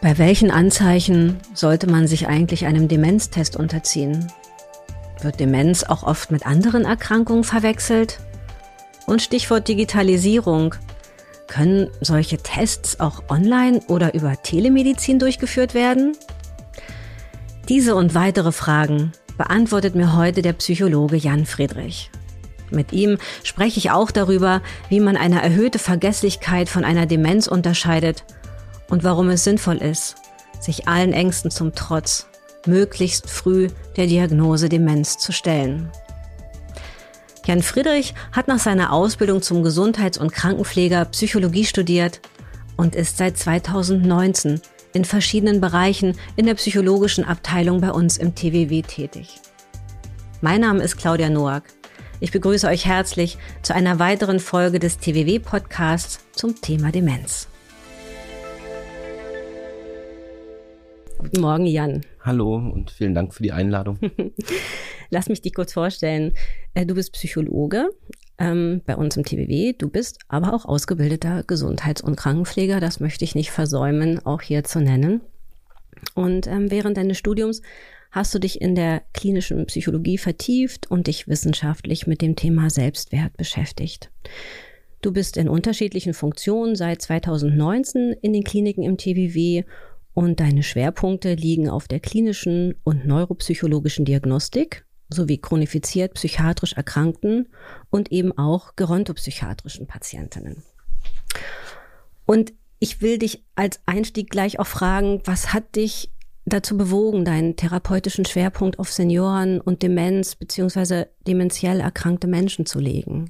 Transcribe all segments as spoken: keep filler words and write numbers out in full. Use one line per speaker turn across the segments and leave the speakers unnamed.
Bei welchen Anzeichen sollte man sich eigentlich einem Demenztest unterziehen? Wird Demenz auch oft mit anderen Erkrankungen verwechselt? Und Stichwort Digitalisierung. Können solche Tests auch online oder über Telemedizin durchgeführt werden? Diese und weitere Fragen beantwortet mir heute der Psychologe Jan Friedrich. Mit ihm spreche ich auch darüber, wie man eine erhöhte Vergesslichkeit von einer Demenz unterscheidet und warum es sinnvoll ist, sich allen Ängsten zum Trotz möglichst früh der Diagnose Demenz zu stellen. Jan Friedrich hat nach seiner Ausbildung zum Gesundheits- und Krankenpfleger Psychologie studiert und ist seit zweitausendneunzehn in verschiedenen Bereichen in der psychologischen Abteilung bei uns im T W W tätig. Mein Name ist Claudia Noack. Ich begrüße euch herzlich zu einer weiteren Folge des T W W-Podcasts zum Thema Demenz. Guten Morgen, Jan.
Hallo und vielen Dank für die Einladung.
Lass mich dich kurz vorstellen. Du bist Psychologe ähm, bei uns im T W W. Du bist aber auch ausgebildeter Gesundheits- und Krankenpfleger. Das möchte ich nicht versäumen, auch hier zu nennen. Und ähm, während deines Studiums hast du dich in der klinischen Psychologie vertieft und dich wissenschaftlich mit dem Thema Selbstwert beschäftigt. Du bist in unterschiedlichen Funktionen seit zweitausendneunzehn in den Kliniken im T W W und deine Schwerpunkte liegen auf der klinischen und neuropsychologischen Diagnostik sowie chronifiziert psychiatrisch Erkrankten und eben auch gerontopsychiatrischen Patientinnen. Und ich will dich als Einstieg gleich auch fragen, was hat dich dazu bewogen, deinen therapeutischen Schwerpunkt auf Senioren und Demenz bzw. dementiell erkrankte Menschen zu legen?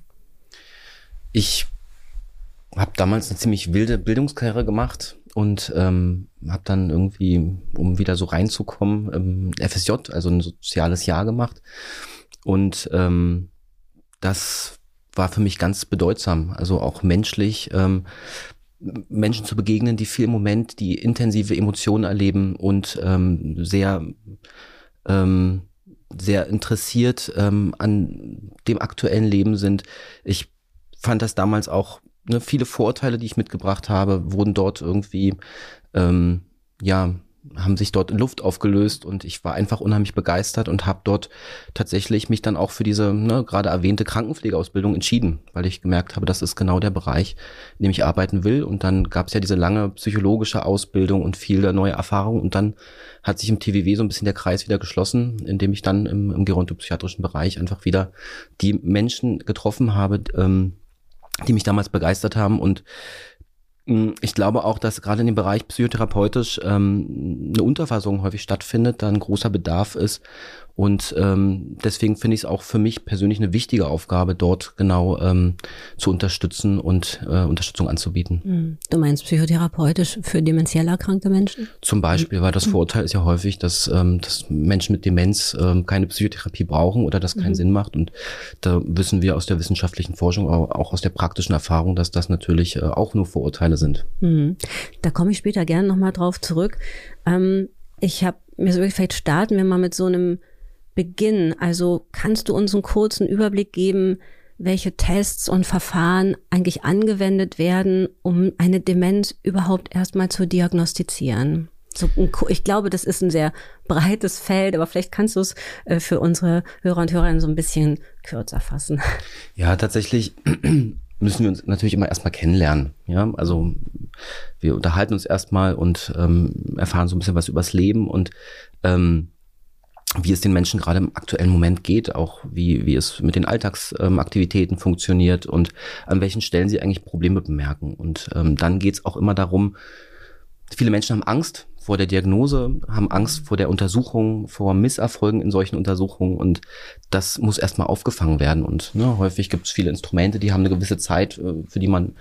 Ich habe damals eine ziemlich wilde Bildungskarriere gemacht und ähm, habe dann irgendwie, um wieder so reinzukommen, ähm, F S J, also ein soziales Jahr gemacht. Und ähm, das war für mich ganz bedeutsam, also auch menschlich, ähm, Menschen zu begegnen, die viel im Moment die intensive Emotionen erleben und ähm, sehr ähm, sehr interessiert ähm, an dem aktuellen Leben sind. Ich fand das damals auch, ne, viele Vorurteile, die ich mitgebracht habe, wurden dort irgendwie, ähm, ja, haben sich dort in Luft aufgelöst und ich war einfach unheimlich begeistert und habe dort tatsächlich mich dann auch für diese, ne, gerade erwähnte Krankenpflegeausbildung entschieden, weil ich gemerkt habe, das ist genau der Bereich, in dem ich arbeiten will. Und dann gab es ja diese lange psychologische Ausbildung und viele neue Erfahrungen und dann hat sich im T W W so ein bisschen der Kreis wieder geschlossen, indem ich dann im, im gerontopsychiatrischen Bereich einfach wieder die Menschen getroffen habe, ähm, die mich damals begeistert haben. Und ich glaube auch, dass gerade in dem Bereich psychotherapeutisch ähm, eine Unterversorgung häufig stattfindet, da ein großer Bedarf ist. Und ähm, deswegen finde ich es auch für mich persönlich eine wichtige Aufgabe, dort genau ähm, zu unterstützen und äh, Unterstützung anzubieten.
Du meinst psychotherapeutisch für dementiell erkrankte Menschen?
Zum Beispiel, weil das Vorurteil ist ja häufig, dass, ähm, dass Menschen mit Demenz ähm, keine Psychotherapie brauchen oder das keinen mhm. Sinn macht. Und da wissen wir aus der wissenschaftlichen Forschung, auch aus der praktischen Erfahrung, dass das natürlich äh, auch nur Vorurteile sind.
Mhm. Da komme ich später gerne nochmal drauf zurück. Ähm, ich habe mir so, vielleicht starten wir mal mit so einem Beginn. Also kannst du uns einen kurzen Überblick geben, welche Tests und Verfahren eigentlich angewendet werden, um eine Demenz überhaupt erstmal zu diagnostizieren? So, ich glaube, das ist ein sehr breites Feld, aber vielleicht kannst du es für unsere Hörer und Hörerinnen so ein bisschen kürzer fassen.
Ja, tatsächlich müssen wir uns natürlich immer erstmal kennenlernen. Ja, also wir unterhalten uns erstmal und ähm, erfahren so ein bisschen was übers Leben und ähm, wie es den Menschen gerade im aktuellen Moment geht, auch wie wie es mit den Alltagsaktivitäten ähm, funktioniert und an welchen Stellen sie eigentlich Probleme bemerken. Und ähm, dann geht es auch immer darum, viele Menschen haben Angst vor der Diagnose, haben Angst vor der Untersuchung, vor Misserfolgen in solchen Untersuchungen und das muss erstmal aufgefangen werden. Und ne, häufig gibt es viele Instrumente, die haben eine gewisse Zeit, für die man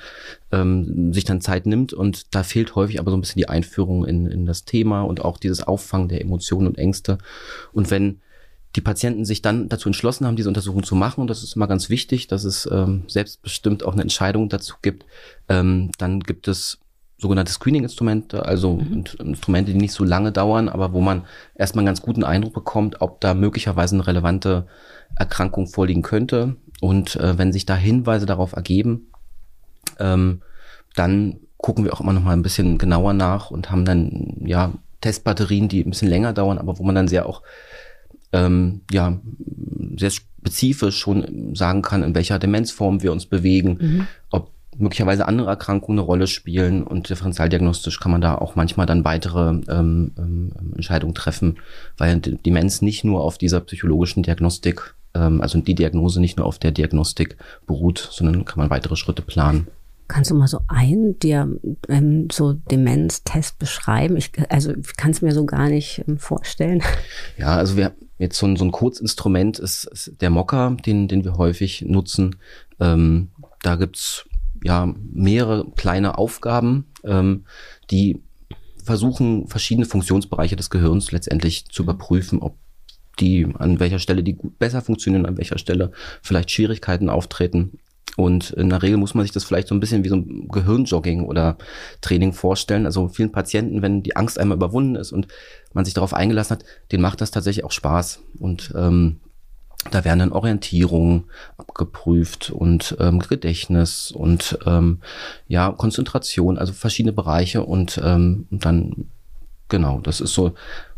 ähm, sich dann Zeit nimmt und da fehlt häufig aber so ein bisschen die Einführung in, in das Thema und auch dieses Auffangen der Emotionen und Ängste. Und wenn die Patienten sich dann dazu entschlossen haben, diese Untersuchung zu machen, und das ist immer ganz wichtig, dass es ähm, selbstbestimmt auch eine Entscheidung dazu gibt, ähm, dann gibt es sogenannte Screening-Instrumente, also mhm. Instrumente, die nicht so lange dauern, aber wo man erstmal einen ganz guten Eindruck bekommt, ob da möglicherweise eine relevante Erkrankung vorliegen könnte. Und äh, wenn sich da Hinweise darauf ergeben, ähm, dann gucken wir auch immer noch mal ein bisschen genauer nach und haben dann ja Testbatterien, die ein bisschen länger dauern, aber wo man dann sehr auch ähm, ja sehr spezifisch schon sagen kann, in welcher Demenzform wir uns bewegen, mhm. ob möglicherweise andere Erkrankungen eine Rolle spielen, und differentialdiagnostisch kann man da auch manchmal dann weitere ähm, ähm, Entscheidungen treffen, weil Demenz nicht nur auf dieser psychologischen Diagnostik, ähm, also die Diagnose nicht nur auf der Diagnostik beruht, sondern kann man weitere Schritte planen.
Kannst du mal so einen der ähm, so Demenztest beschreiben? Ich, also ich kann es mir so gar nicht ähm, vorstellen.
Ja, also wir jetzt so ein, so ein Kurzinstrument ist, ist der Mokka, den, den wir häufig nutzen. Ähm, da gibt's ja mehrere kleine Aufgaben, ähm, die versuchen, verschiedene Funktionsbereiche des Gehirns letztendlich zu überprüfen, ob die an welcher Stelle die gut besser funktionieren, an welcher Stelle vielleicht Schwierigkeiten auftreten. Und in der Regel muss man sich das vielleicht so ein bisschen wie so ein Gehirnjogging oder Training vorstellen. Also vielen Patienten, wenn die Angst einmal überwunden ist und man sich darauf eingelassen hat, denen macht das tatsächlich auch Spaß. Und ähm, da werden dann Orientierungen abgeprüft und ähm, Gedächtnis und ähm, ja Konzentration, also verschiedene Bereiche, und, ähm, und dann genau, das ist so,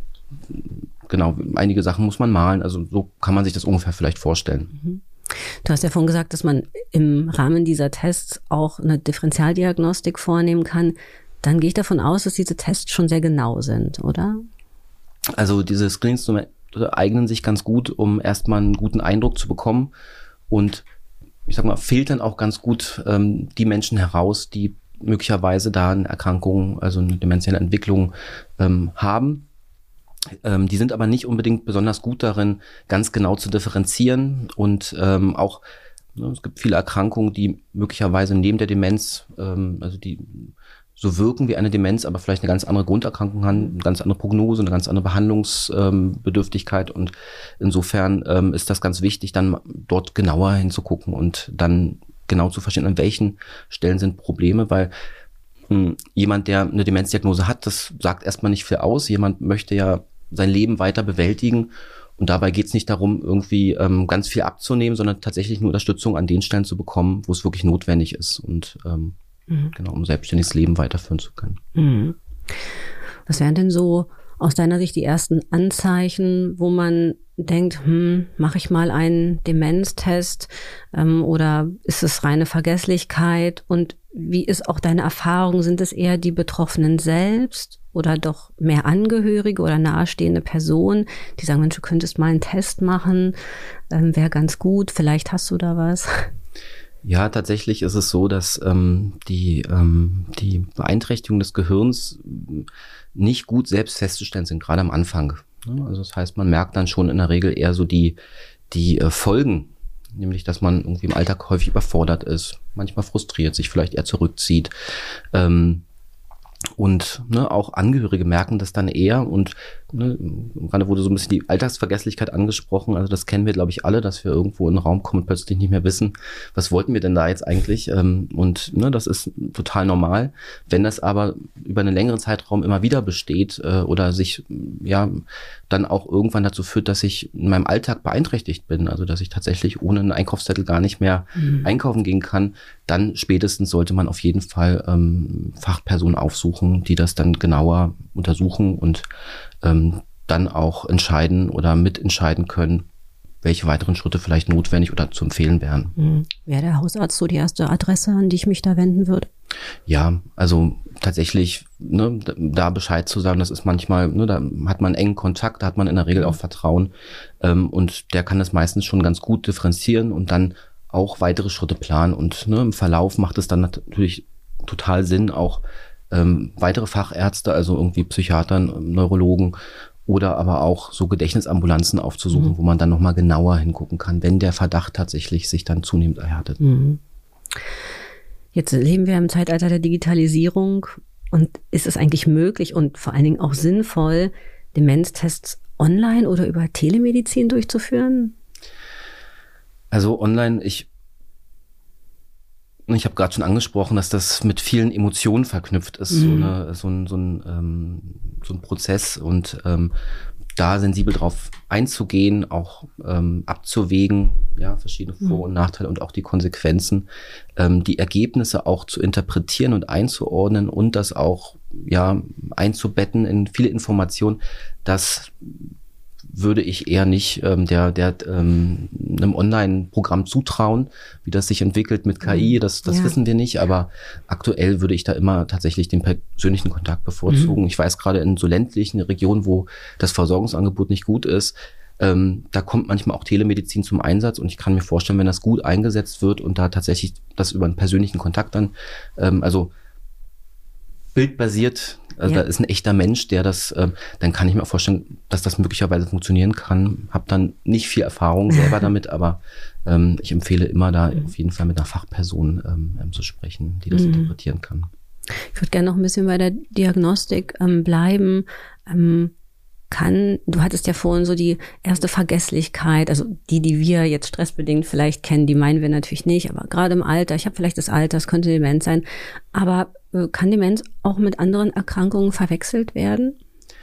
genau, einige Sachen muss man malen, also so kann man sich das ungefähr vielleicht vorstellen.
Mhm. Du hast ja vorhin gesagt, dass man im Rahmen dieser Tests auch eine Differentialdiagnostik vornehmen kann. Dann gehe ich davon aus, dass diese Tests schon sehr genau sind, oder?
Also diese Screeninstrumente eignen sich ganz gut, um erstmal einen guten Eindruck zu bekommen, und ich sag mal, filtern auch ganz gut ähm, die Menschen heraus, die möglicherweise da eine Erkrankung, also eine demenzielle Entwicklung ähm, haben. Ähm, die sind aber nicht unbedingt besonders gut darin, ganz genau zu differenzieren, und ähm, auch ne, es gibt viele Erkrankungen, die möglicherweise neben der Demenz, ähm, also die so wirken wie eine Demenz, aber vielleicht eine ganz andere Grunderkrankung haben, eine ganz andere Prognose, eine ganz andere Behandlungsbedürftigkeit, ähm, und insofern ähm, ist das ganz wichtig, dann dort genauer hinzugucken und dann genau zu verstehen, an welchen Stellen sind Probleme, weil mh, jemand, der eine Demenzdiagnose hat, das sagt erstmal nicht viel aus. Jemand möchte ja sein Leben weiter bewältigen, und dabei geht es nicht darum, irgendwie ähm, ganz viel abzunehmen, sondern tatsächlich nur Unterstützung an den Stellen zu bekommen, wo es wirklich notwendig ist, und ähm, mhm. genau, um selbstständiges Leben weiterführen zu können.
Mhm. Was wären denn so aus deiner Sicht die ersten Anzeichen, wo man denkt, hm, mache ich mal einen Demenztest, ähm, oder ist es reine Vergesslichkeit? Und wie ist auch deine Erfahrung? Sind es eher die Betroffenen selbst oder doch mehr Angehörige oder nahestehende Personen, die sagen, Mensch, du könntest mal einen Test machen, ähm, wäre ganz gut, vielleicht hast du da was?
Ja, tatsächlich ist es so, dass ähm, die, ähm, die Beeinträchtigung des Gehirns nicht gut selbst festzustellen sind, gerade am Anfang. Also das heißt, man merkt dann schon in der Regel eher so die, die äh, Folgen, nämlich dass man irgendwie im Alltag häufig überfordert ist, manchmal frustriert, sich vielleicht eher zurückzieht. Ähm, Und ne, auch Angehörige merken das dann eher, und ne, gerade wurde so ein bisschen die Alltagsvergesslichkeit angesprochen, also das kennen wir, glaube ich, alle, dass wir irgendwo in den Raum kommen und plötzlich nicht mehr wissen, was wollten wir denn da jetzt eigentlich, ähm, und ne, das ist total normal. Wenn das aber über einen längeren Zeitraum immer wieder besteht äh, oder sich ja dann auch irgendwann dazu führt, dass ich in meinem Alltag beeinträchtigt bin, also dass ich tatsächlich ohne einen Einkaufszettel gar nicht mehr mhm. einkaufen gehen kann, dann spätestens sollte man auf jeden Fall ähm, Fachpersonen aufsuchen, die das dann genauer untersuchen und ähm, dann auch entscheiden oder mitentscheiden können, welche weiteren Schritte vielleicht notwendig oder zu empfehlen wären.
Mhm. Wäre der Hausarzt so die erste Adresse, an die ich mich da wenden würde?
Ja, also tatsächlich, ne, da Bescheid zu sagen, das ist manchmal, ne, da hat man engen Kontakt, da hat man in der Regel auch Vertrauen, ähm, und der kann das meistens schon ganz gut differenzieren und dann auch weitere Schritte planen, und ne, im Verlauf macht es dann natürlich total Sinn, auch ähm, weitere Fachärzte, also irgendwie Psychiatern, Neurologen oder aber auch so Gedächtnisambulanzen aufzusuchen, mhm. wo man dann nochmal genauer hingucken kann, wenn der Verdacht tatsächlich sich dann zunehmend erhärtet.
Mhm. Jetzt leben wir im Zeitalter der Digitalisierung, und ist es eigentlich möglich und vor allen Dingen auch sinnvoll, Demenztests online oder über Telemedizin durchzuführen?
Also online, ich ich habe gerade schon angesprochen, dass das mit vielen Emotionen verknüpft ist, mhm. so, eine, so ein, so ein, ähm, so ein Prozess, und ähm, da sensibel drauf einzugehen, auch ähm, abzuwägen, ja, verschiedene Vor- und Nachteile und auch die Konsequenzen, ähm, die Ergebnisse auch zu interpretieren und einzuordnen und das auch, ja, einzubetten in viele Informationen, das würde ich eher nicht ähm, der, der ähm, einem Online-Programm zutrauen, wie das sich entwickelt mit K I, das, das ja. wissen wir nicht, aber aktuell würde ich da immer tatsächlich den persönlichen Kontakt bevorzugen. Mhm. Ich weiß gerade in so ländlichen Regionen, wo das Versorgungsangebot nicht gut ist, ähm, da kommt manchmal auch Telemedizin zum Einsatz und ich kann mir vorstellen, wenn das gut eingesetzt wird und da tatsächlich das über einen persönlichen Kontakt dann, ähm, also bildbasiert, also ja. da ist ein echter Mensch, der das, äh, dann kann ich mir auch vorstellen, dass das möglicherweise funktionieren kann. Habe dann nicht viel Erfahrung selber damit, aber ähm, ich empfehle immer da mhm. auf jeden Fall mit einer Fachperson ähm, zu sprechen, die das mhm. interpretieren kann.
Ich würde gerne noch ein bisschen bei der Diagnostik ähm, bleiben. Ähm, kann, du hattest ja vorhin so die erste Vergesslichkeit, also die, die wir jetzt stressbedingt vielleicht kennen, die meinen wir natürlich nicht, aber gerade im Alter, ich habe vielleicht das Alter, es könnte Demenz sein, aber äh, kann Demenz auch mit anderen Erkrankungen verwechselt werden?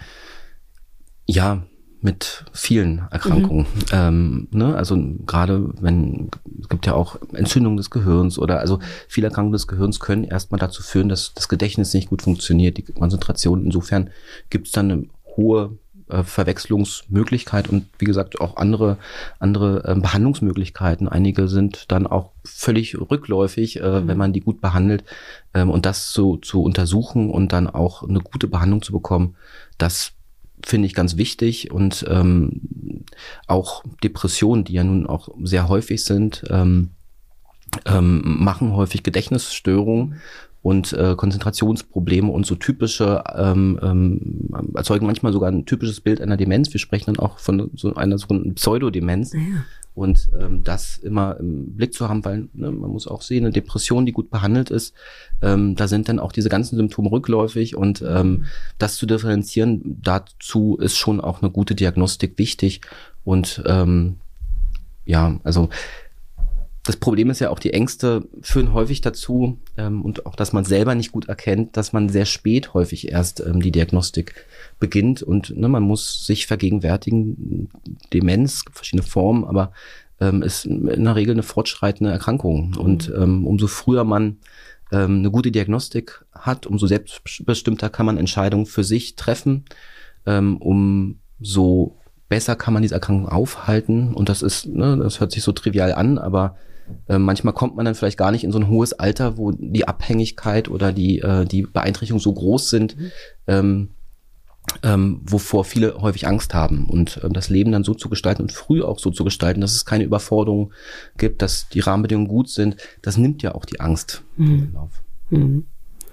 Ja, mit vielen Erkrankungen. Mhm. Ähm, ne? Also gerade wenn, es gibt ja auch Entzündungen des Gehirns oder also viele Erkrankungen des Gehirns können erstmal dazu führen, dass das Gedächtnis nicht gut funktioniert, die Konzentration. Insofern gibt es dann eine hohe Verwechslungsmöglichkeit und wie gesagt auch andere andere äh, Behandlungsmöglichkeiten. Einige sind dann auch völlig rückläufig, äh, mhm. wenn man die gut behandelt. Ähm, und das zu, zu untersuchen und dann auch eine gute Behandlung zu bekommen, das finde ich ganz wichtig. Und ähm, auch Depressionen, die ja nun auch sehr häufig sind, ähm, ähm, machen häufig Gedächtnisstörungen. Und äh, Konzentrationsprobleme und so typische, ähm, ähm, erzeugen manchmal sogar ein typisches Bild einer Demenz. Wir sprechen dann auch von so einer so einer Pseudodemenz. Ja. Und ähm, das immer im Blick zu haben, weil ne, man muss auch sehen, eine Depression, die gut behandelt ist, ähm, da sind dann auch diese ganzen Symptome rückläufig und ähm, das zu differenzieren, dazu ist schon auch eine gute Diagnostik wichtig. Und ähm, ja, also das Problem ist ja auch, die Ängste führen häufig dazu ähm, und auch, dass man selber nicht gut erkennt, dass man sehr spät häufig erst ähm, die Diagnostik beginnt und ne, man muss sich vergegenwärtigen, Demenz, verschiedene Formen, aber ähm, ist in der Regel eine fortschreitende Erkrankung mhm. und ähm, umso früher man ähm, eine gute Diagnostik hat, umso selbstbestimmter kann man Entscheidungen für sich treffen, ähm, umso besser kann man diese Erkrankung aufhalten und das ist, ne, das hört sich so trivial an, aber äh, manchmal kommt man dann vielleicht gar nicht in so ein hohes Alter, wo die Abhängigkeit oder die äh, die Beeinträchtigungen so groß sind, mhm. ähm, ähm, wovor viele häufig Angst haben und ähm, das Leben dann so zu gestalten und früh auch so zu gestalten, dass es keine Überforderung gibt, dass die Rahmenbedingungen gut sind, das nimmt ja auch die Angst
mhm.
im Lauf.
Mhm.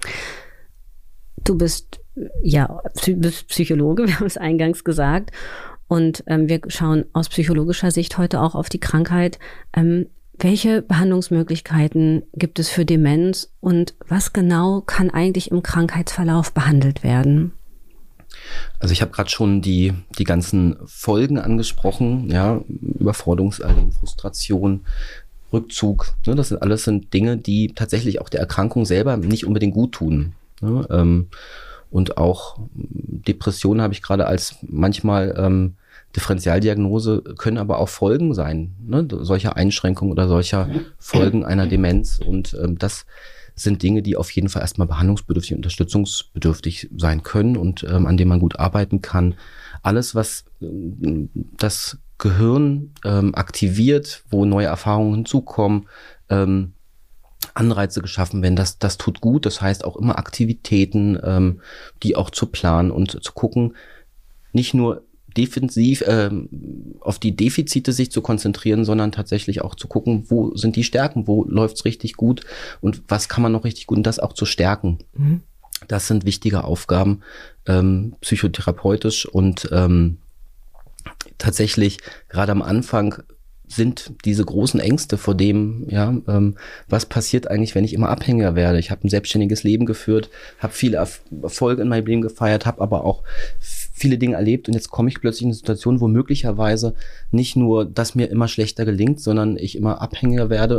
Du bist ja du bist Psychologe, wir haben es eingangs gesagt. Und ähm, wir schauen aus psychologischer Sicht heute auch auf die Krankheit. Ähm, welche Behandlungsmöglichkeiten gibt es für Demenz und was genau kann eigentlich im Krankheitsverlauf behandelt werden?
Also ich habe gerade schon die die ganzen Folgen angesprochen, ja, Überforderungserleben, Frustration, Rückzug. Ne, das sind alles sind Dinge, die tatsächlich auch der Erkrankung selber nicht unbedingt gut tun. Ne, ähm, Und auch Depressionen habe ich gerade als manchmal ähm, Differentialdiagnose, können aber auch Folgen sein, ne? Solcher Einschränkungen oder solcher Folgen einer Demenz. Und ähm, das sind Dinge, die auf jeden Fall erstmal behandlungsbedürftig, unterstützungsbedürftig sein können und ähm, an denen man gut arbeiten kann. Alles, was ähm, das Gehirn ähm, aktiviert, wo neue Erfahrungen hinzukommen, ähm, Anreize geschaffen werden, das, das tut gut. Das heißt auch immer Aktivitäten, ähm, die auch zu planen und zu gucken, nicht nur defensiv ähm, auf die Defizite sich zu konzentrieren, sondern tatsächlich auch zu gucken, wo sind die Stärken, wo läuft's richtig gut und was kann man noch richtig gut und das auch zu stärken. Mhm. Das sind wichtige Aufgaben, ähm, psychotherapeutisch und ähm, tatsächlich gerade am Anfang sind diese großen Ängste vor dem, ja, ähm, was passiert eigentlich, wenn ich immer abhängiger werde. Ich habe ein selbstständiges Leben geführt, habe viele Erfolge in meinem Leben gefeiert, habe aber auch viele Dinge erlebt und jetzt komme ich plötzlich in eine Situation, wo möglicherweise nicht nur das mir immer schlechter gelingt, sondern ich immer abhängiger werde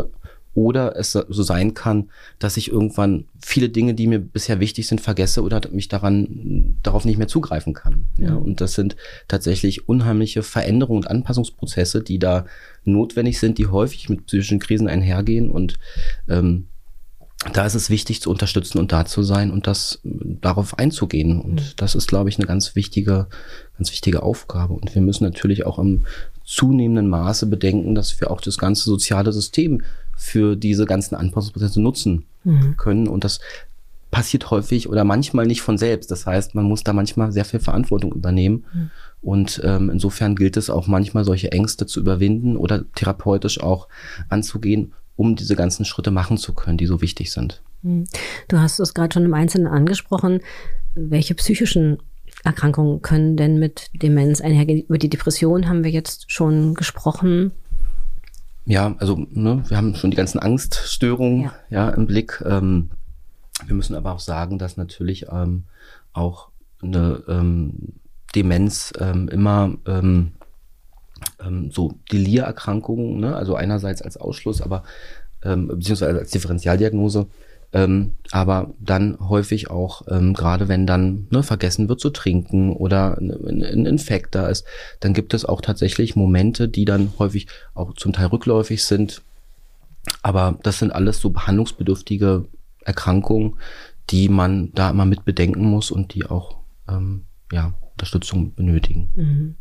Oder es so sein kann, dass ich irgendwann viele Dinge, die mir bisher wichtig sind, vergesse oder mich daran darauf nicht mehr zugreifen kann. Ja, und das sind tatsächlich unheimliche Veränderungen und Anpassungsprozesse, die da notwendig sind, die häufig mit psychischen Krisen einhergehen. Und ähm, da ist es wichtig, zu unterstützen und da zu sein und das darauf einzugehen. Und mhm. das ist, glaube ich, eine ganz wichtige, ganz wichtige Aufgabe. Und wir müssen natürlich auch im zunehmenden Maße bedenken, dass wir auch das ganze soziale System für diese ganzen Anpassungsprozesse nutzen mhm. können. Und das passiert häufig oder manchmal nicht von selbst. Das heißt, man muss da manchmal sehr viel Verantwortung übernehmen. Mhm. Und ähm, insofern gilt es auch manchmal, solche Ängste zu überwinden oder therapeutisch auch anzugehen, um diese ganzen Schritte machen zu können, die so wichtig sind.
Du hast es gerade schon im Einzelnen angesprochen. Welche psychischen Erkrankungen können denn mit Demenz einhergehen? Über die Depression haben wir jetzt schon gesprochen.
Ja, also ne, wir haben schon die ganzen Angststörungen ja. ja, im Blick. Ähm, wir müssen aber auch sagen, dass natürlich ähm, auch eine ähm, Demenz ähm, immer ähm, ähm, so Delirerkrankungen, ne, also einerseits als Ausschluss, aber ähm, beziehungsweise als Differentialdiagnose, ähm, aber dann häufig auch, ähm, gerade wenn dann ne, vergessen wird zu trinken oder ein, ein Infekt da ist, dann gibt es auch tatsächlich Momente, die dann häufig auch zum Teil rückläufig sind. Aber das sind alles so behandlungsbedürftige Erkrankungen, die man da immer mit bedenken muss und die auch ähm, ja, Unterstützung benötigen.
Mhm.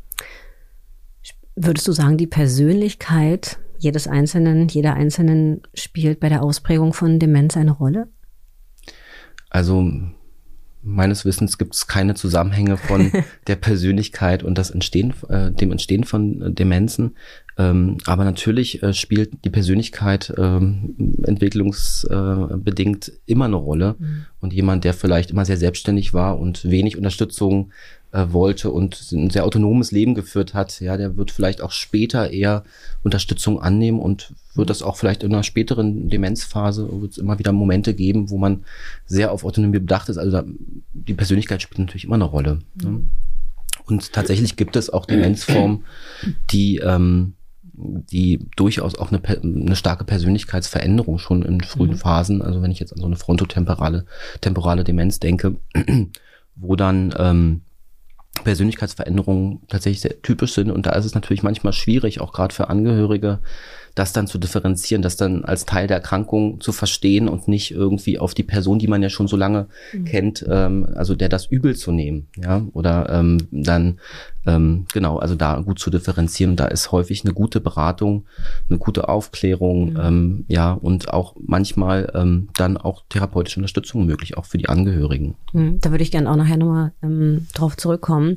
Würdest du sagen, die Persönlichkeit jedes Einzelnen, jeder Einzelnen spielt bei der Ausprägung von Demenz eine Rolle?
Also meines Wissens gibt es keine Zusammenhänge von der Persönlichkeit und das Entstehen, äh, dem Entstehen von äh, Demenzen. Ähm, aber natürlich äh, spielt die Persönlichkeit ähm, entwicklungsbedingt äh, immer eine Rolle. Mhm. Und jemand, der vielleicht immer sehr selbstständig war und wenig Unterstützung äh, wollte und ein sehr autonomes Leben geführt hat, ja, der wird vielleicht auch später eher Unterstützung annehmen und wird das auch vielleicht in einer späteren Demenzphase, wird es immer wieder Momente geben, wo man sehr auf Autonomie bedacht ist. Also da, die Persönlichkeit spielt natürlich immer eine Rolle. Mhm. Ne? Und tatsächlich gibt es auch Demenzformen, die ähm, die durchaus auch eine, eine starke Persönlichkeitsveränderung schon in frühen mhm. Phasen, also wenn ich jetzt an so eine frontotemporale temporale Demenz denke, wo dann ähm, Persönlichkeitsveränderungen tatsächlich sehr typisch sind. Und da ist es natürlich manchmal schwierig, auch gerade für Angehörige, das dann zu differenzieren, das dann als Teil der Erkrankung zu verstehen und nicht irgendwie auf die Person, die man ja schon so lange mhm. kennt, ähm, also der das übel zu nehmen, ja, oder ähm, dann ähm, genau, also da gut zu differenzieren. Und da ist häufig eine gute Beratung, eine gute Aufklärung, mhm. ähm, ja, und auch manchmal ähm, dann auch therapeutische Unterstützung möglich, auch für die Angehörigen.
Mhm. Da würde ich gerne auch nachher nochmal ähm, drauf zurückkommen.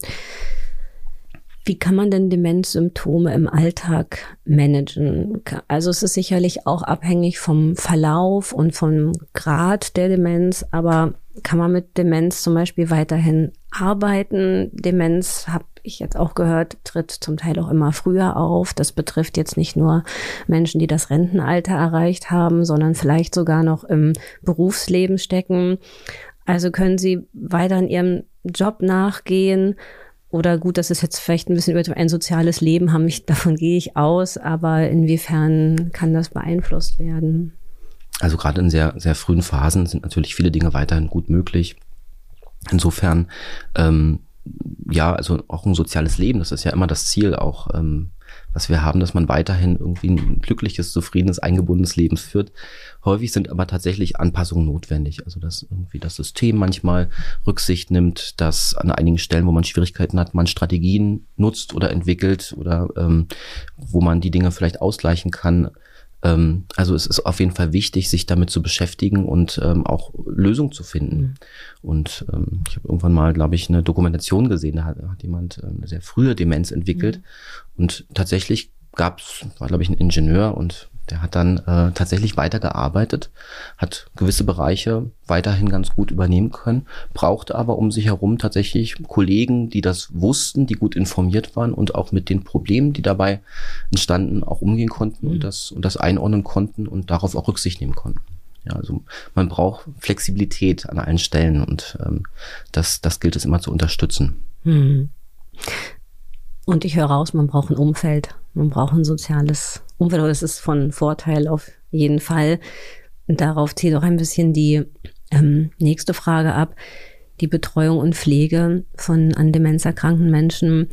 Wie kann man denn Demenzsymptome im Alltag managen? Also es ist sicherlich auch abhängig vom Verlauf und vom Grad der Demenz, aber kann man mit Demenz zum Beispiel weiterhin arbeiten? Demenz, habe ich jetzt auch gehört, tritt zum Teil auch immer früher auf. Das betrifft jetzt nicht nur Menschen, die das Rentenalter erreicht haben, sondern vielleicht sogar noch im Berufsleben stecken. Also können Sie weiter in Ihrem Job nachgehen? Oder gut, das ist jetzt vielleicht ein bisschen über ein soziales Leben, haben mich, davon gehe ich aus, aber inwiefern kann das beeinflusst werden?
Also gerade in sehr, sehr frühen Phasen sind natürlich viele Dinge weiterhin gut möglich. Insofern, ähm, ja, also auch ein soziales Leben, das ist ja immer das Ziel auch, ähm, was wir haben, dass man weiterhin irgendwie ein glückliches, zufriedenes, eingebundenes Leben führt. Häufig sind aber tatsächlich Anpassungen notwendig. Also dass irgendwie das System manchmal Rücksicht nimmt, dass an einigen Stellen, wo man Schwierigkeiten hat, man Strategien nutzt oder entwickelt oder ähm, wo man die Dinge vielleicht ausgleichen kann. Ähm, also es ist auf jeden Fall wichtig, sich damit zu beschäftigen und ähm, auch Lösungen zu finden. Mhm. Und ähm, ich habe irgendwann mal, glaube ich, eine Dokumentation gesehen, da hat, hat jemand eine sehr frühe Demenz entwickelt. Mhm. Und tatsächlich gab es, war glaube ich ein Ingenieur und der hat dann äh, tatsächlich weitergearbeitet, hat gewisse Bereiche weiterhin ganz gut übernehmen können, brauchte aber um sich herum tatsächlich Kollegen, die das wussten, die gut informiert waren und auch mit den Problemen, die dabei entstanden, auch umgehen konnten mhm. und das und das einordnen konnten und darauf auch Rücksicht nehmen konnten. Ja, also man braucht Flexibilität an allen Stellen und ähm, das, das gilt es immer zu unterstützen.
Mhm. Und ich höre raus, man braucht ein Umfeld, Man braucht ein soziales Umfeld, das ist von Vorteil auf jeden Fall. Und darauf zielt auch ein bisschen die ähm, nächste Frage ab. Die Betreuung und Pflege von an Demenz erkrankten Menschen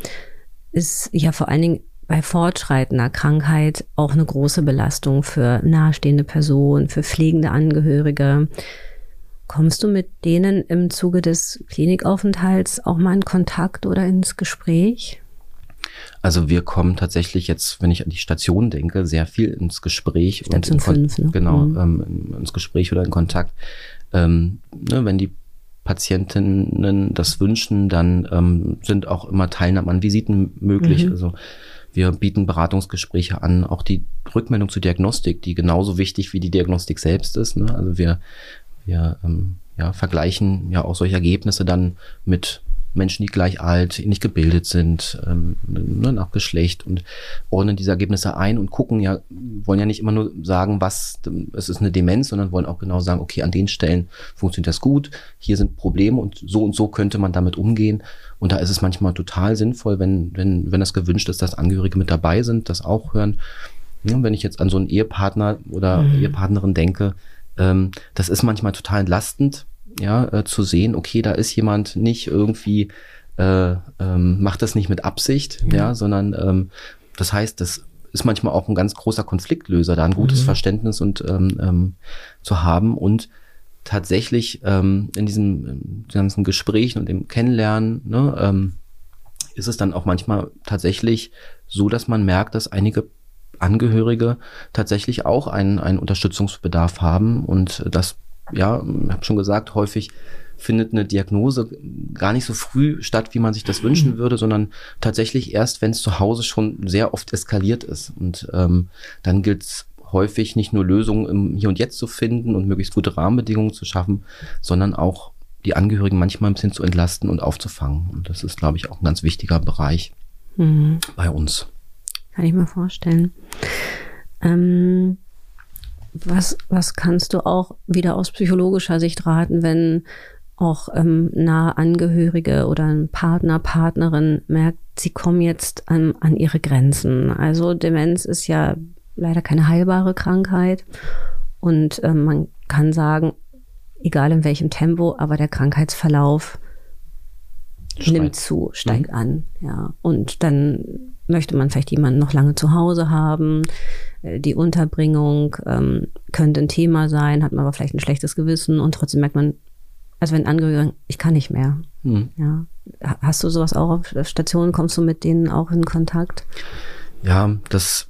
ist ja vor allen Dingen bei fortschreitender Krankheit auch eine große Belastung für nahestehende Personen, für pflegende Angehörige. Kommst du mit denen im Zuge des Klinikaufenthalts auch mal in Kontakt oder ins Gespräch?
Also wir kommen tatsächlich jetzt, wenn ich an die Station denke, sehr viel ins Gespräch.
Station
und in
fünf, ne?
Genau,
Mhm.
ähm, ins Gespräch oder in Kontakt. Ähm, ne, wenn die Patientinnen das wünschen, dann ähm, sind auch immer Teilnahmen an Visiten möglich.
Mhm.
Also wir bieten Beratungsgespräche an, auch die Rückmeldung zur Diagnostik, die genauso wichtig wie die Diagnostik selbst ist. Ne? Also wir, wir ähm, ja, vergleichen ja auch solche Ergebnisse dann mit Menschen, die gleich alt, ähnlich gebildet sind, ähm, ne, nach Geschlecht und ordnen diese Ergebnisse ein und gucken ja, wollen ja nicht immer nur sagen, was, es ist eine Demenz, sondern wollen auch genau sagen, okay, an den Stellen funktioniert das gut, hier sind Probleme und so und so könnte man damit umgehen. Und da ist es manchmal total sinnvoll, wenn, wenn, wenn das gewünscht ist, dass Angehörige mit dabei sind, das auch hören. Ja, wenn ich jetzt an so einen Ehepartner oder
Mhm.
Ehepartnerin denke, ähm, das ist manchmal total entlastend, ja, äh, zu sehen, okay, da ist jemand nicht irgendwie, äh, ähm, macht das nicht mit Absicht,
Ja.
ja, sondern ähm, das heißt, das ist manchmal auch ein ganz großer Konfliktlöser, da ein gutes
Mhm.
Verständnis und ähm, ähm, zu haben und tatsächlich ähm, in diesen ähm, ganzen Gesprächen und dem Kennenlernen, ne, ähm, ist es dann auch manchmal tatsächlich so, dass man merkt, dass einige Angehörige tatsächlich auch einen, einen Unterstützungsbedarf haben und das, ja, ich habe schon gesagt, häufig findet eine Diagnose gar nicht so früh statt, wie man sich das wünschen würde, sondern tatsächlich erst, wenn es zu Hause schon sehr oft eskaliert ist. Und ähm, dann gilt es häufig nicht nur Lösungen im Hier und Jetzt zu finden und möglichst gute Rahmenbedingungen zu schaffen, sondern auch die Angehörigen manchmal ein bisschen zu entlasten und aufzufangen. Und das ist, glaube ich, auch ein ganz wichtiger Bereich
Mhm.
bei uns.
Kann ich mir vorstellen. Ähm, was, was kannst du auch wieder aus psychologischer Sicht raten, wenn auch ähm, nahe Angehörige oder ein Partner, Partnerin merkt, sie kommen jetzt an, an ihre Grenzen? Also Demenz ist ja leider keine heilbare Krankheit und ähm, man kann sagen, egal in welchem Tempo, aber der Krankheitsverlauf
Steigt.
nimmt zu, steigt mhm. an, ja. Und dann möchte man vielleicht jemanden noch lange zu Hause haben. Die Unterbringung ähm, könnte ein Thema sein, hat man aber vielleicht ein schlechtes Gewissen und trotzdem merkt man, also wenn Angehörige sagen, ich kann nicht mehr. Mhm. Ja. Hast du sowas auch auf Stationen? Kommst du mit denen auch in Kontakt?
Ja, das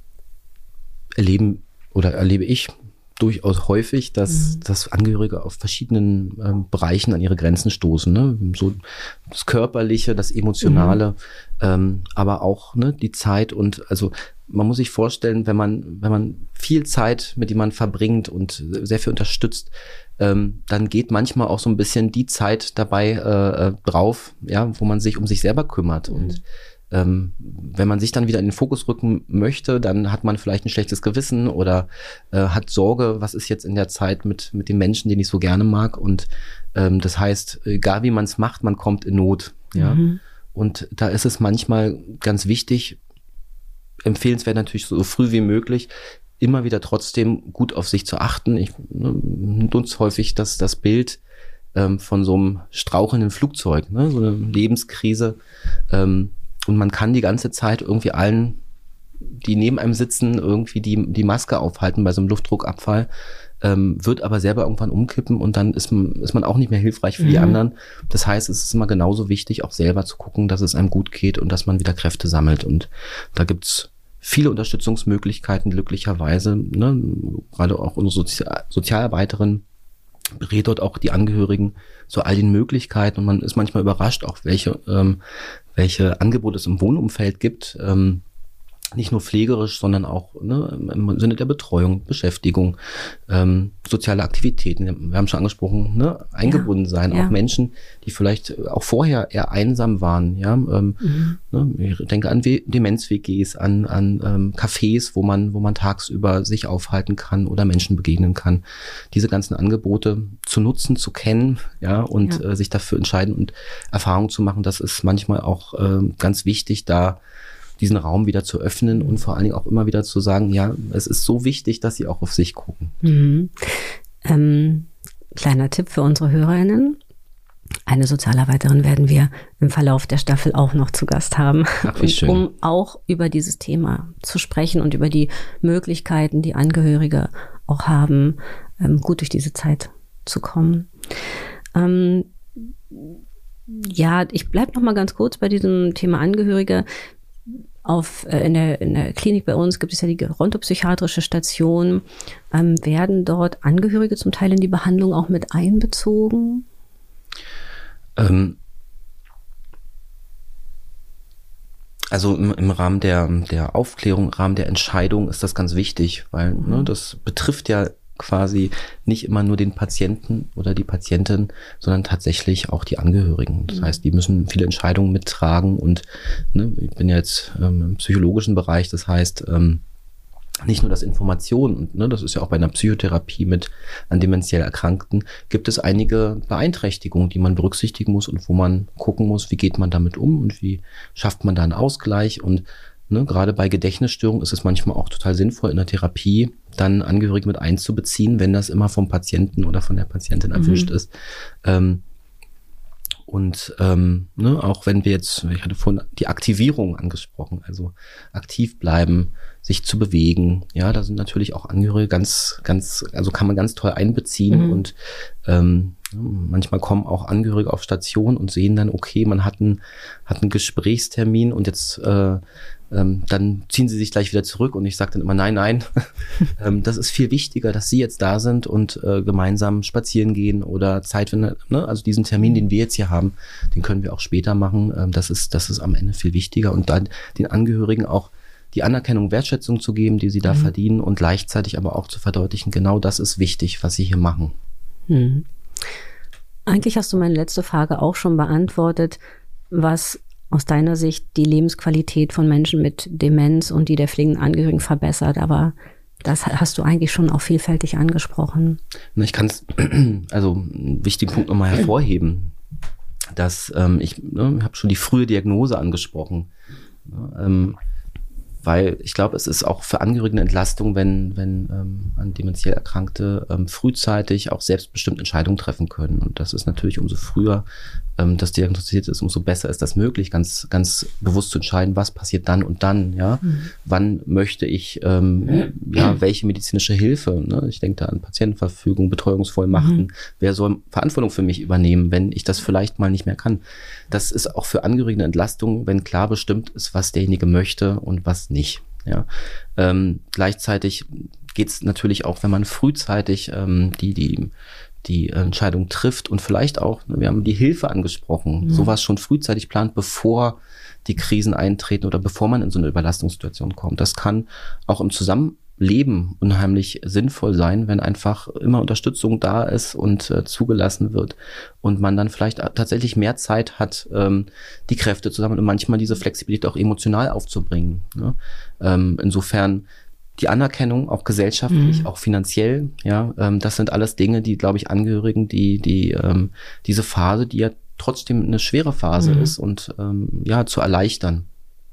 erleben oder erlebe ich durchaus häufig, dass, mhm. dass Angehörige auf verschiedenen ähm, Bereichen an ihre Grenzen stoßen. Ne? So das Körperliche, das Emotionale, mhm. ähm, aber auch ne, die Zeit. Und also man muss sich vorstellen, wenn man, wenn man viel Zeit mit jemandem verbringt und sehr viel unterstützt, ähm, dann geht manchmal auch so ein bisschen die Zeit dabei äh, drauf, ja, wo man sich um sich selber kümmert. Mhm. Und Ähm, wenn man sich dann wieder in den Fokus rücken möchte, dann hat man vielleicht ein schlechtes Gewissen oder äh, hat Sorge, was ist jetzt in der Zeit mit mit dem Menschen, den ich so gerne mag. Und ähm, das heißt, egal wie man es macht, man kommt in Not. Ja. Mhm. Und da ist es manchmal ganz wichtig, empfehlenswert natürlich so früh wie möglich, immer wieder trotzdem gut auf sich zu achten. Ich ne, nutze häufig das, das Bild ähm, von so einem strauchelnden Flugzeug, ne, so eine Lebenskrise. Ähm, Und man kann die ganze Zeit irgendwie allen, die neben einem sitzen, irgendwie die, die Maske aufhalten bei so einem Luftdruckabfall, ähm, wird aber selber irgendwann umkippen und dann ist man, ist man auch nicht mehr hilfreich für mhm. die anderen. Das heißt, es ist immer genauso wichtig, auch selber zu gucken, dass es einem gut geht und dass man wieder Kräfte sammelt. Und da gibt's viele Unterstützungsmöglichkeiten, glücklicherweise. Ne? Gerade auch unsere Sozi- Sozialarbeiterin berät dort auch die Angehörigen zu all den Möglichkeiten und man ist manchmal überrascht, auch welche ähm, welche Angebote es im Wohnumfeld gibt, ähm, nicht nur pflegerisch, sondern auch ne, im Sinne der Betreuung, Beschäftigung, ähm, soziale Aktivitäten. Wir haben schon angesprochen, ne, eingebunden ja, sein, ja. auch Menschen, die vielleicht auch vorher eher einsam waren. Ja, ähm, mhm. ne, ich denke an Demenz-W Gs, an an ähm, Cafés, wo man wo man tagsüber sich aufhalten kann oder Menschen begegnen kann. Diese ganzen Angebote zu nutzen, zu kennen, ja, und ja. Äh, sich dafür entscheiden und Erfahrungen zu machen, das ist manchmal auch äh, ganz wichtig, da diesen Raum wieder zu öffnen und vor allen Dingen auch immer wieder zu sagen, ja, es ist so wichtig, dass sie auch auf sich gucken.
Mhm. Ähm, kleiner Tipp für unsere HörerInnen. Eine Sozialarbeiterin werden wir im Verlauf der Staffel auch noch zu Gast haben,
Ach, wie schön.
um auch über dieses Thema zu sprechen und über die Möglichkeiten, die Angehörige auch haben, gut durch diese Zeit zu kommen. Ähm, ja, ich bleibe noch mal ganz kurz bei diesem Thema Angehörige. Auf, äh, in, der, in der Klinik bei uns gibt es ja die gerontopsychiatrische Station. Ähm, werden dort Angehörige zum Teil in die Behandlung auch mit einbezogen?
Ähm, also im, im Rahmen der, der Aufklärung, im Rahmen der Entscheidung ist das ganz wichtig, weil mhm. ne, das betrifft ja quasi nicht immer nur den Patienten oder die Patientin, sondern tatsächlich auch die Angehörigen. Das heißt, die müssen viele Entscheidungen mittragen und ne, ich bin ja jetzt ähm, im psychologischen Bereich, das heißt ähm, nicht nur das Information, und ne, das ist ja auch bei einer Psychotherapie mit an dementiell Erkrankten, gibt es einige Beeinträchtigungen, die man berücksichtigen muss und wo man gucken muss, wie geht man damit um und wie schafft man da einen Ausgleich. Und ne, gerade bei Gedächtnisstörungen ist es manchmal auch total sinnvoll, in der Therapie dann Angehörige mit einzubeziehen, wenn das immer vom Patienten oder von der Patientin erwünscht mhm. ist. Ähm, und ähm, ne, auch wenn wir jetzt, ich hatte vorhin die Aktivierung angesprochen, also aktiv bleiben, sich zu bewegen, ja, da sind natürlich auch Angehörige ganz, ganz, also kann man ganz toll einbeziehen mhm. und ähm, manchmal kommen auch Angehörige auf Station und sehen dann, okay, man hat einen, hat einen Gesprächstermin und jetzt äh, ähm, dann ziehen sie sich gleich wieder zurück und ich sage dann immer, nein, nein, ähm, das ist viel wichtiger, dass sie jetzt da sind und äh, gemeinsam spazieren gehen oder Zeit finden, ne? Also diesen Termin, den wir jetzt hier haben, den können wir auch später machen, ähm, das ist, das ist am Ende viel wichtiger und dann den Angehörigen auch die Anerkennung, Wertschätzung zu geben, die sie da mhm. verdienen und gleichzeitig aber auch zu verdeutlichen, genau das ist wichtig, was sie hier machen.
Mhm. Eigentlich hast du meine letzte Frage auch schon beantwortet, was aus deiner Sicht die Lebensqualität von Menschen mit Demenz und die der pflegenden Angehörigen verbessert, aber das hast du eigentlich schon auch vielfältig angesprochen.
Ich kann es, also einen wichtigen Punkt nochmal hervorheben, dass ähm, ich ne, habe schon die frühe Diagnose angesprochen, ja, ähm, weil ich glaube, es ist auch für Angehörige eine Entlastung, wenn, wenn ähm, an dementiell Erkrankte ähm, frühzeitig auch selbstbestimmt Entscheidungen treffen können. Und das ist natürlich umso früher ähm, das diagnostiziert ist, umso besser ist das möglich, ganz, ganz bewusst zu entscheiden, was passiert dann und dann, ja. Mhm. Wann möchte ich, ähm, ja, welche medizinische Hilfe, ne? Ich denke da an Patientenverfügung, Betreuungsvollmachten. Mhm. Wer soll Verantwortung für mich übernehmen, wenn ich das vielleicht mal nicht mehr kann? Das ist auch für Angehörige eine Entlastung, wenn klar bestimmt ist, was derjenige möchte und was nicht, ja. Ähm, gleichzeitig geht es natürlich auch, wenn man frühzeitig ähm, die, die, die Entscheidung trifft und vielleicht auch, wir haben die Hilfe angesprochen, mhm. sowas schon frühzeitig plant, bevor die Krisen eintreten oder bevor man in so eine Überlastungssituation kommt. Das kann auch im Zusammenleben unheimlich sinnvoll sein, wenn einfach immer Unterstützung da ist und äh, zugelassen wird und man dann vielleicht tatsächlich mehr Zeit hat, ähm, die Kräfte zusammen und manchmal diese Flexibilität auch emotional aufzubringen. Ne? Ähm, insofern die Anerkennung, auch gesellschaftlich, mhm. auch finanziell, ja, ähm, das sind alles Dinge, die, glaube ich, Angehörigen, die, die, ähm, diese Phase, die ja trotzdem eine schwere Phase mhm. ist und, ähm, ja, zu erleichtern.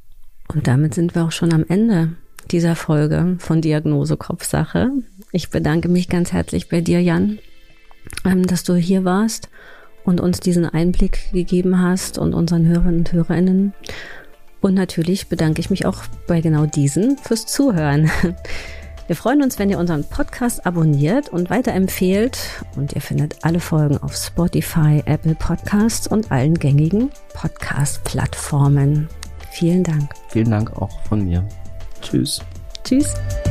Und damit sind wir auch schon am Ende dieser Folge von Diagnose Kopfsache. Ich bedanke mich ganz herzlich bei dir, Jan, ähm, dass du hier warst und uns diesen Einblick gegeben hast und unseren Hörerinnen und HörerInnen. Und natürlich bedanke ich mich auch bei genau diesen fürs Zuhören. Wir freuen uns, wenn ihr unseren Podcast abonniert und weiterempfehlt. Und ihr findet alle Folgen auf Spotify, Apple Podcasts und allen gängigen Podcast-Plattformen. Vielen Dank.
Vielen Dank auch von mir. Tschüss.
Tschüss.